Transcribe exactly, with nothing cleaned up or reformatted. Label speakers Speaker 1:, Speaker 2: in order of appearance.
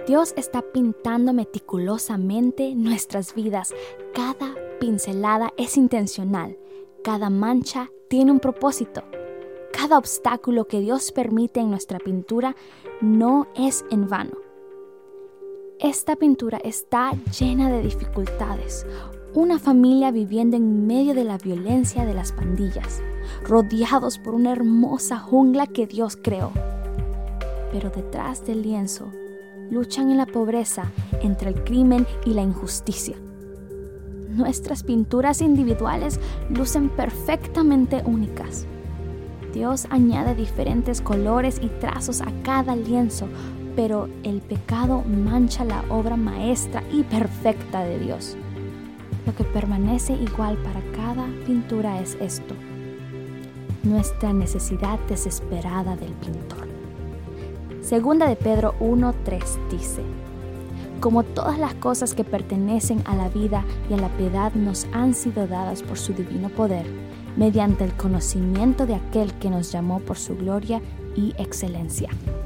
Speaker 1: Dios está pintando meticulosamente nuestras vidas. Cada pincelada es intencional. Cada mancha tiene un propósito. Cada obstáculo que Dios permite en nuestra pintura no es en vano. Esta pintura está llena de dificultades. Una familia viviendo en medio de la violencia de las pandillas, rodeados por una hermosa jungla que Dios creó. Pero detrás del lienzo, luchan en la pobreza entre el crimen y la injusticia. Nuestras pinturas individuales lucen perfectamente únicas. Dios añade diferentes colores y trazos a cada lienzo, pero el pecado mancha la obra maestra y perfecta de Dios. Lo que permanece igual para cada pintura es esto: nuestra necesidad desesperada del pintor. Segunda de Pedro uno tres dice: como todas las cosas que pertenecen a la vida y a la piedad nos han sido dadas por su divino poder, mediante el conocimiento de aquel que nos llamó por su gloria y excelencia.